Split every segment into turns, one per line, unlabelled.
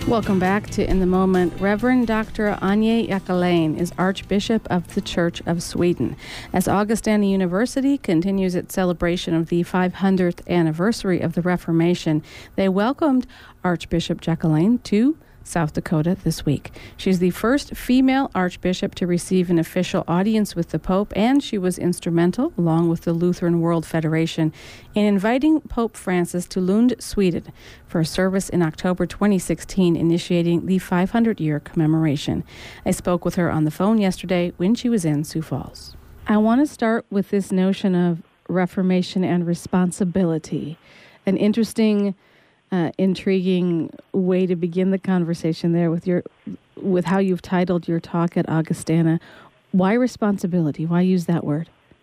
Welcome back to In the Moment. Reverend Dr. Anja Jackelén is Archbishop of the Church of Sweden. As Augustana University continues its celebration of the 500th anniversary of the Reformation, they welcomed Archbishop Jackelén to South Dakota this week. She's the first female archbishop to receive an official audience with the Pope, and she was instrumental, along with the Lutheran World Federation, in inviting Pope Francis to Lund, Sweden, for a service in October 2016, initiating the 500-year commemoration. I spoke with her on the phone yesterday when she was in Sioux Falls. I want to start with this notion of reformation and responsibility. An interesting intriguing way to begin the conversation there with how you've titled your talk at Augustana. Why responsibility? Why use that word?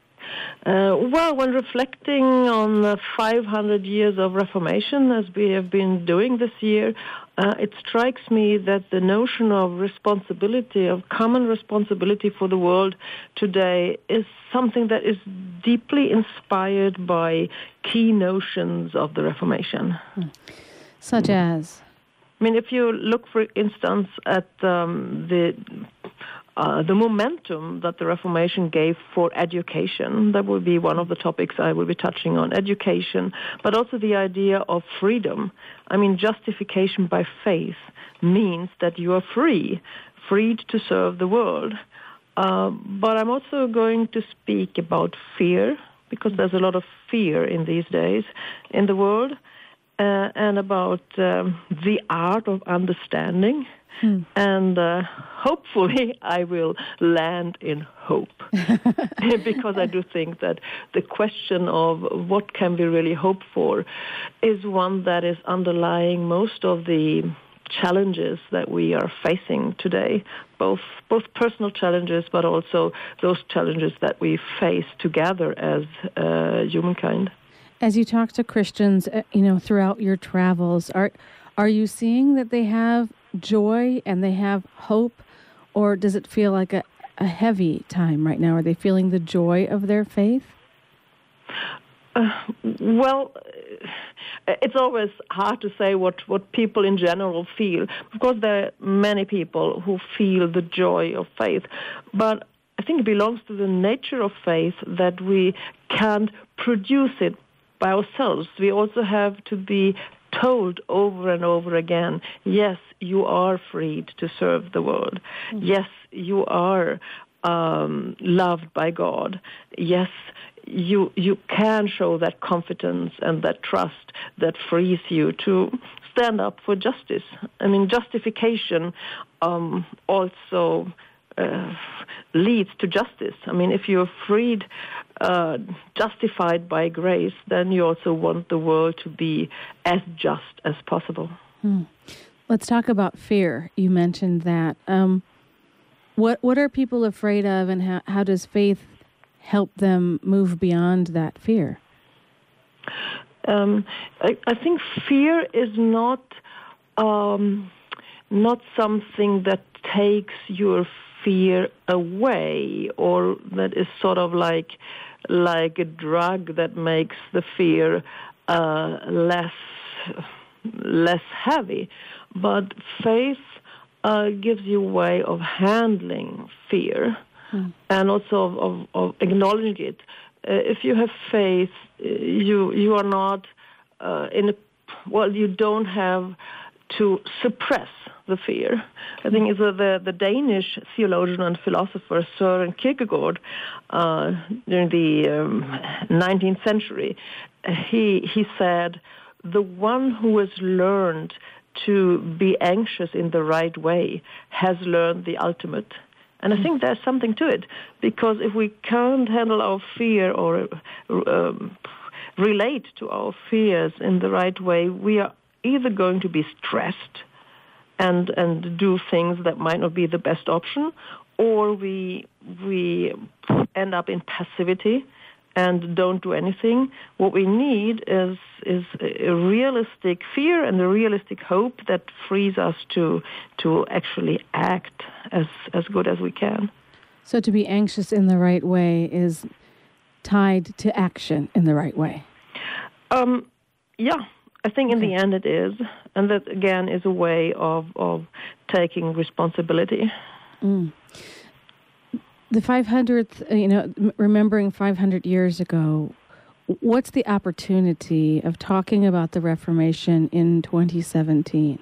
Well, when reflecting on the 500 years of Reformation, as we have been doing this year, it strikes me that the notion of responsibility, of common responsibility for the world today, is something that is deeply inspired by key notions of the Reformation.
Such as?
I mean, if you look, for instance, at the momentum that the Reformation gave for education, that will be one of the topics I will be touching on, education, but also the idea of freedom. I mean, justification by faith means that you are freed to serve the world. But I'm also going to speak about fear, because there's a lot of fear in these days in the world, and about the art of understanding. And hopefully I will land in hope, because I do think that the question of what can we really hope for is one that is underlying most of the challenges that we are facing today, both personal challenges, but also those challenges that we face together as humankind.
As you talk to Christians, throughout your travels, are you seeing that they have joy and they have hope, or does it feel like a heavy time right now? Are they feeling the joy of their faith?
Well, it's always hard to say what people in general feel. Of course, there are many people who feel the joy of faith, but I think it belongs to the nature of faith that we can't produce it by ourselves. We also have to be told over and over again, yes, you are freed to serve the world. Yes, you are loved by God. Yes, you can show that confidence and that trust that frees you to stand up for justice. I mean, justification also leads to justice. I mean, if you're freed, justified by grace, then you also want the world to be as just as possible.
Let's talk about fear. You mentioned that. What are people afraid of, and how does faith help them move beyond that fear?
I think fear is not something that takes your fear away, or that is sort of like a drug that makes the fear less heavy. But faith gives you a way of handling fear and also of acknowledging it. If you have faith, you are not you don't have to suppress the fear. I think it's the Danish theologian and philosopher Søren Kierkegaard during the 19th century. He said, the one who has learned to be anxious in the right way has learned the ultimate. And I think there's something to it, because if we can't handle our fear or relate to our fears in the right way, we are either going to be stressed and do things that might not be the best option, or we end up in passivity and don't do anything. What we need is a realistic fear and a realistic hope that frees us to actually act as good as we can.
So to be anxious in the right way is tied to action in the right way.
Yeah. I think in the end it is, and that again is a way of taking responsibility.
Mm. The 500th, remembering 500 years ago, what's the opportunity of talking about the Reformation in 2017?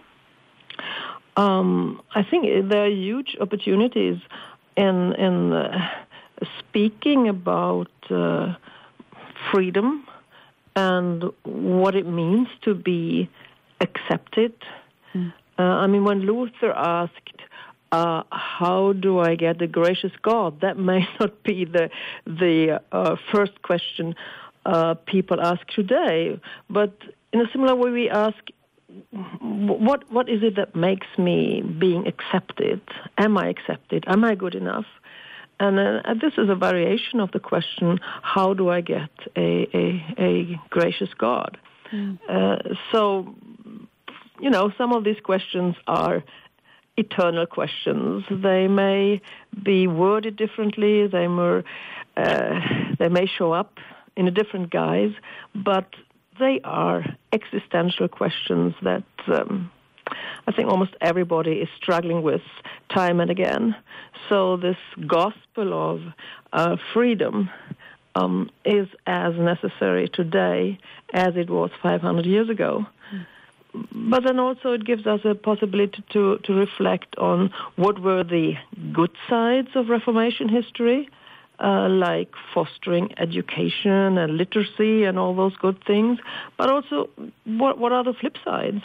I think there are huge opportunities in speaking about freedom and what it means to be accepted. When Luther asked, how do I get the gracious God? That may not be the first question people ask today, but in a similar way we ask, what is it that makes me being accepted? Am I accepted? Am I good enough? And this is a variation of the question, how do I get a gracious God? So, some of these questions are eternal questions. They may be worded differently. They may show up in a different guise, but they are existential questions that I think almost everybody is struggling with time and again. So this gospel of freedom is as necessary today as it was 500 years ago. But then also it gives us a possibility to reflect on what were the good sides of Reformation history, like fostering education and literacy and all those good things, but also what are the flip sides?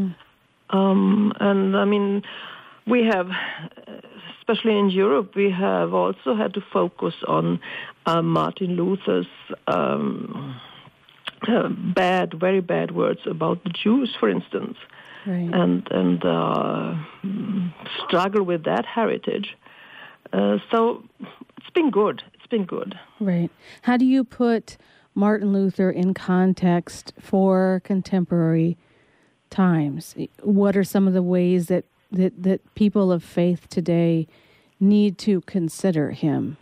We have, especially in Europe, we have also had to focus on Martin Luther's very bad words about the Jews, for instance, right. and struggle with that heritage. So it's been good.
Right. How do you put Martin Luther in context for contemporary times? What are some of the ways that people of faith today need to consider him?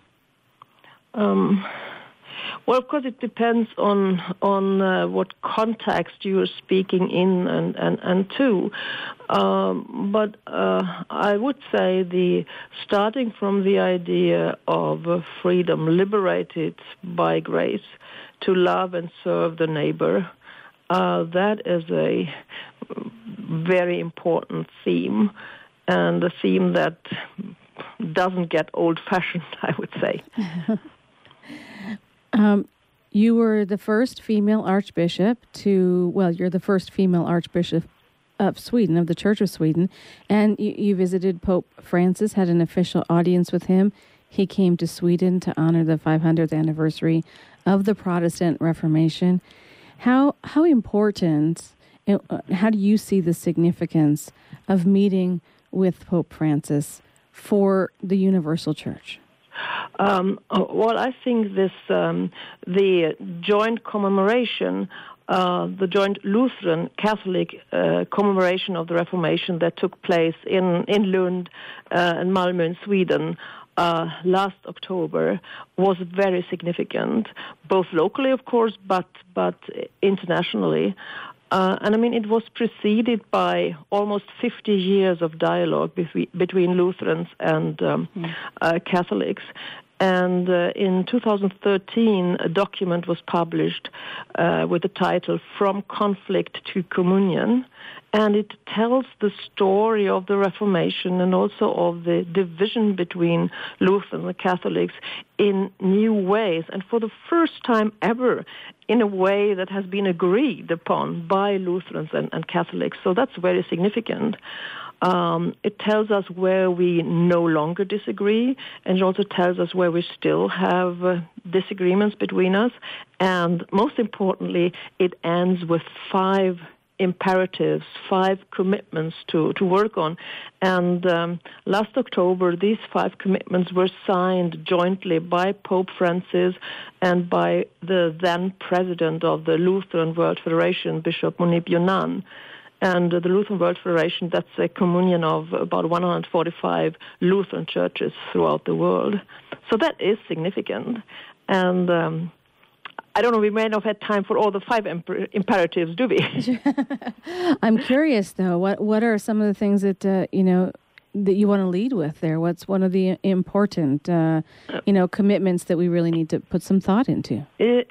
Well, of course, it depends on what context you are speaking in and to. But I would say starting from the idea of freedom liberated by grace to love and serve the neighbor, that is a very important theme, and a theme that doesn't get old-fashioned, I would say.
You were the first female archbishop you're the first female archbishop of Sweden, of the Church of Sweden, and you visited Pope Francis, had an official audience with him. He came to Sweden to honor the 500th anniversary of the Protestant Reformation. How important, how do you see the significance of meeting with Pope Francis for the Universal Church?
Well, I think the joint commemoration, the joint Lutheran Catholic commemoration of the Reformation that took place in Lund and Malmö in Sweden last October was very significant, both locally, of course, but internationally. It was preceded by almost 50 years of dialogue between Lutherans and Catholics. And in 2013, a document was published with the title From Conflict to Communion. And it tells the story of the Reformation and also of the division between Lutherans and Catholics in new ways, and for the first time ever in a way that has been agreed upon by Lutherans and Catholics. So that's very significant. It tells us where we no longer disagree, and it also tells us where we still have disagreements between us. And most importantly, it ends with 5 imperatives, 5 commitments to work on. And last October, these 5 commitments were signed jointly by Pope Francis and by the then president of the Lutheran World Federation, Bishop Munib Yonan. And the Lutheran World Federation, that's a communion of about 145 Lutheran churches throughout the world. So that is significant. And I don't know, we may not have time for all the 5 imperatives, do we?
I'm curious, though. What are some of the things that, that you want to lead with there? What's one of the important, commitments that we really need to put some thought into?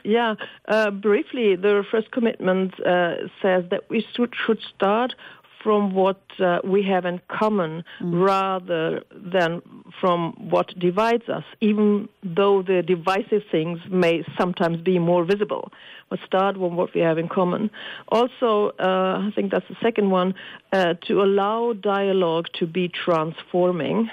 Briefly, the first commitment says that we should start from what we have in common rather than from what divides us, even though the divisive things may sometimes be more visible. But start from what we have in common. Also, I think that's the second one, to allow dialogue to be transforming,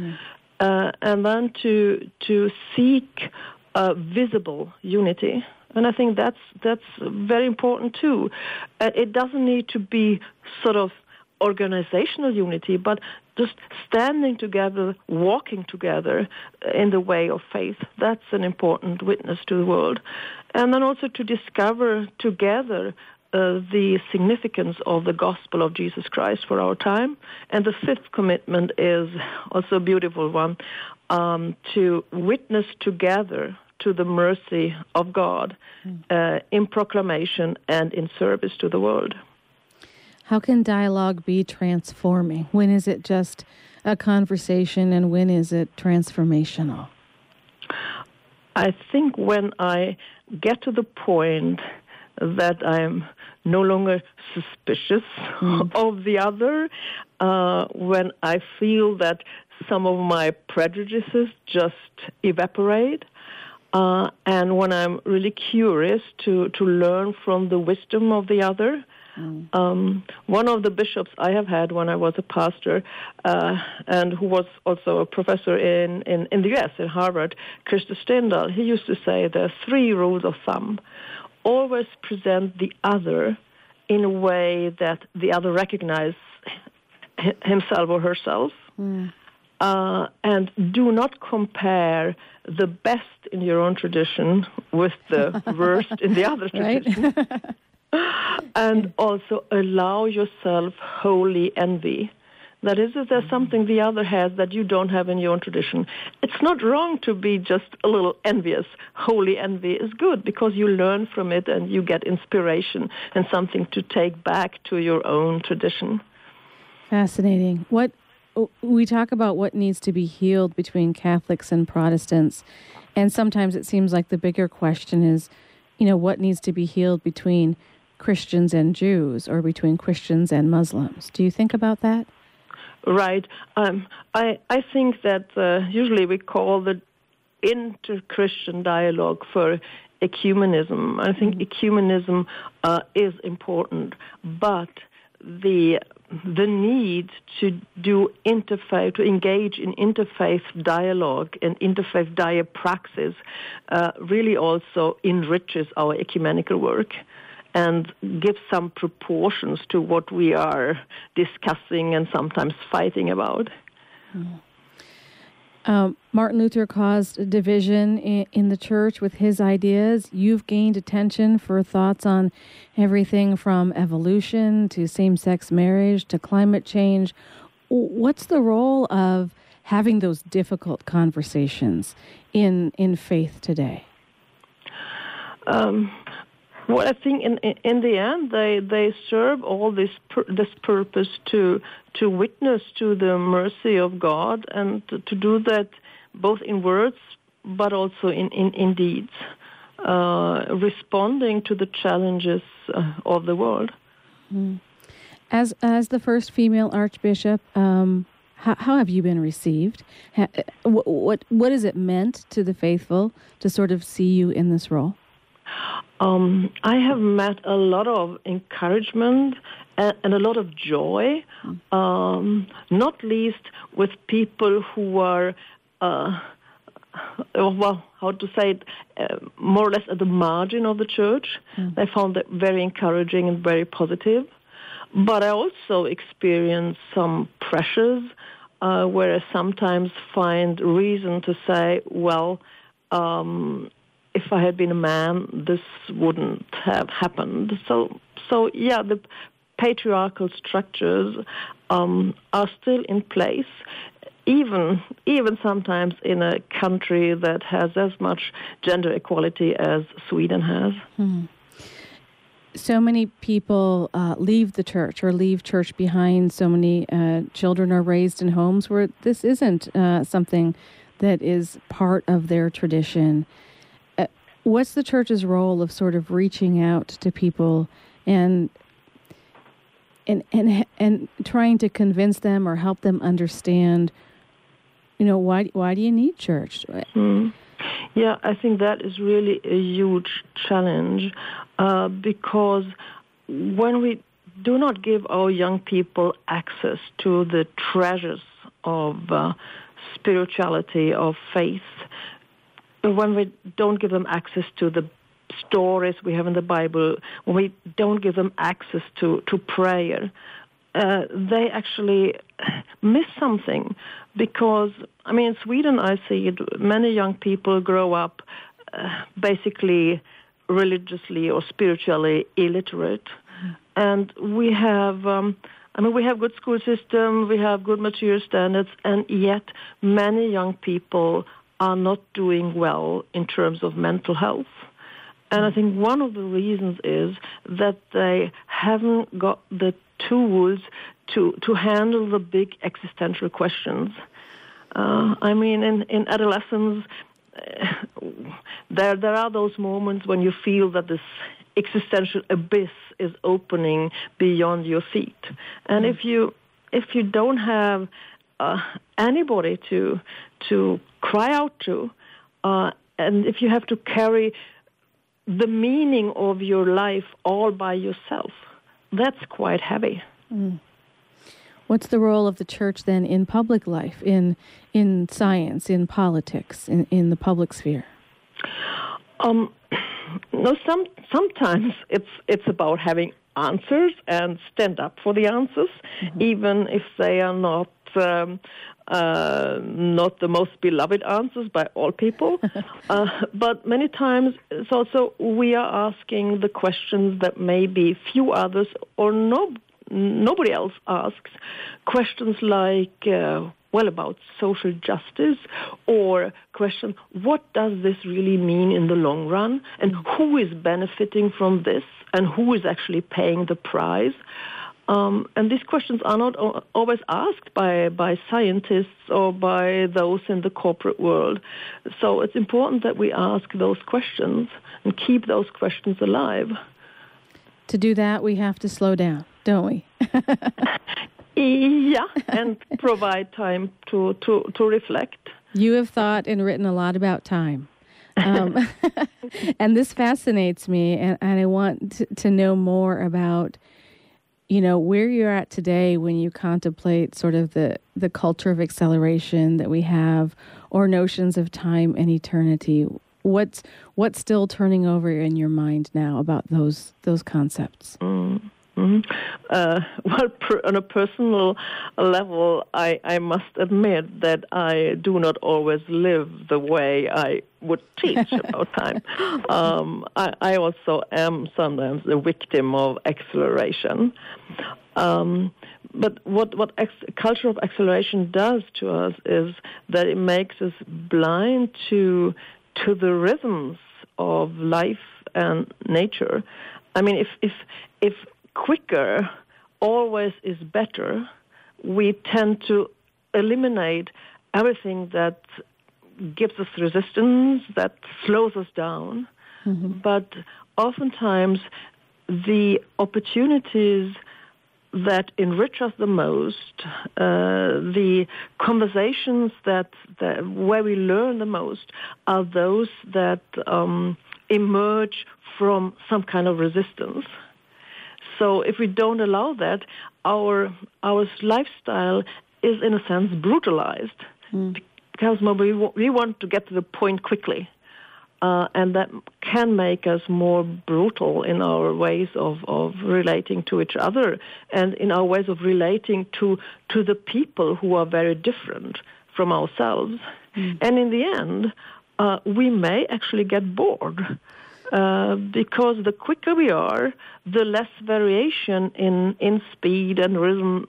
and then to seek visible unity. And I think that's very important too. It doesn't need to be sort of organizational unity, but just standing together, walking together in the way of faith. That's an important witness to the world. And then also to discover together the significance of the gospel of Jesus Christ for our time. And the 5th commitment is also a beautiful one, to witness together to the mercy of God in proclamation and in service to the world.
How can dialogue be transforming? When is it just a conversation and when is it transformational?
I think when I get to the point that I'm no longer suspicious of the other, when I feel that some of my prejudices just evaporate, and when I'm really curious to learn from the wisdom of the other. One of the bishops I have had when I was a pastor, and who was also a professor in the U.S., in Harvard, Krister Stendahl, he used to say there are 3 rules of thumb. Always present the other in a way that the other recognizes himself or herself. And do not compare the best in your own tradition with the worst in the other tradition. And also allow yourself holy envy. That is, if there's something the other has that you don't have in your own tradition, it's not wrong to be just a little envious. Holy envy is good because you learn from it and you get inspiration and something to take back to your own tradition.
Fascinating. We talk about what needs to be healed between Catholics and Protestants, and sometimes it seems like the bigger question is, what needs to be healed between Christians and Jews or between Christians and Muslims. Do you think about that?
Right. I think that usually we call the inter-Christian dialogue for ecumenism. I think ecumenism is important, but the need to engage in interfaith dialogue and interfaith diapraxis really also enriches our ecumenical work and gives some proportions to what we are discussing and sometimes fighting about.
Martin Luther caused a division in the church with his ideas. You've gained attention for thoughts on everything from evolution to same-sex marriage to climate change. What's the role of having those difficult conversations in faith today?
Well, I think in the end they serve all this purpose to witness to the mercy of God and to do that both in words but also in deeds, responding to the challenges of the world.
As the first female archbishop, how have you been received? What has it meant to the faithful to sort of see you in this role?
I have met a lot of encouragement and a lot of joy, not least with people who are, more or less at the margin of the church. I found that very encouraging and very positive. But I also experienced some pressures where I sometimes find reason to say, well, if I had been a man, this wouldn't have happened. So the patriarchal structures are still in place, even sometimes in a country that has as much gender equality as Sweden has.
So many people leave the church or leave church behind. So many children are raised in homes where this isn't something that is part of their tradition. What's the church's role of sort of reaching out to people and trying to convince them or help them understand, why do you need church?
Yeah, I think that is really a huge challenge because when we do not give our young people access to the treasures of spirituality, of faith, when we don't give them access to the stories we have in the Bible, when we don't give them access to prayer, they actually miss something. Because, in Sweden, I see it, many young people grow up basically religiously or spiritually illiterate. And we have, we have good school system, we have good material standards, and yet many young people are not doing well in terms of mental health. And I think one of the reasons is that they haven't got the tools to handle the big existential questions. In adolescence, there are those moments when you feel that this existential abyss is opening beyond your feet. And if you don't have anybody to cry out to, and if you have to carry the meaning of your life all by yourself, that's quite heavy.
What's the role of the church then in public life, in science, in politics, in the public sphere?
Sometimes it's about having answers and stand up for the answers, even if they are not the most beloved answers by all people. But many times it's also we are asking the questions that maybe few others or nobody else asks. Questions like, about social justice, or question, what does this really mean in the long run? And who is benefiting from this? And who is actually paying the price? And these questions are not always asked by scientists or by those in the corporate world. So it's important that we ask those questions and keep those questions alive.
To do that, we have to slow down, don't we?
Yeah, and provide time to reflect.
You have thought and written a lot about time. And this fascinates me, and I want to know more about, where you're at today when you contemplate sort of the culture of acceleration that we have, or notions of time and eternity. What's still turning over in your mind now about those concepts?
On a personal level, I must admit that I do not always live the way I would teach about time. I also am sometimes a victim of acceleration. But what culture of acceleration does to us is that it makes us blind to the rhythms of life and nature. If quicker always is better, we tend to eliminate everything that gives us resistance, that slows us down. But oftentimes the opportunities that enrich us the most, the conversations that where we learn the most, are those that emerge from some kind of resistance. So if we don't allow that, our lifestyle is, in a sense, brutalized because we want to get to the point quickly. And that can make us more brutal in our ways of relating to each other and in our ways of relating to the people who are very different from ourselves. And in the end, we may actually get bored. Because the quicker we are, the less variation in speed and rhythm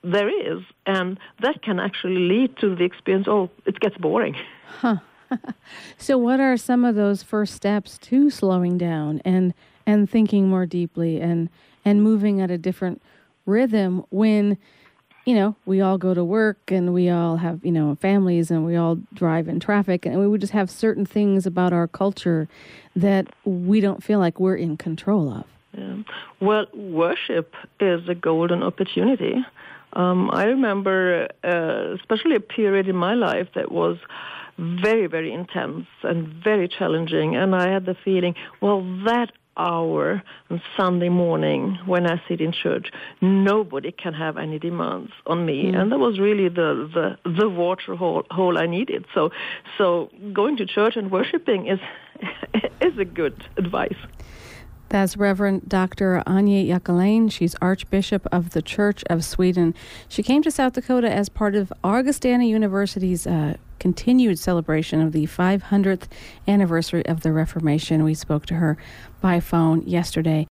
there is, and that can actually lead to the experience, it gets boring.
Huh. So what are some of those first steps to slowing down and thinking more deeply and moving at a different rhythm when, we all go to work and we all have, families and we all drive in traffic and we would just have certain things about our culture that we don't feel like we're in control of?
Yeah. Well, worship is a golden opportunity. I remember especially a period in my life that was very, very intense and very challenging. And I had the feeling, that hour on Sunday morning when I sit in church, nobody can have any demands on me. And that was really the water hole I needed. So going to church and worshiping is a good advice.
That's Reverend Dr. Anja Jackelén. She's Archbishop of the Church of Sweden. She came to South Dakota as part of Augustana University's continued celebration of the 500th anniversary of the Reformation. We spoke to her by phone yesterday.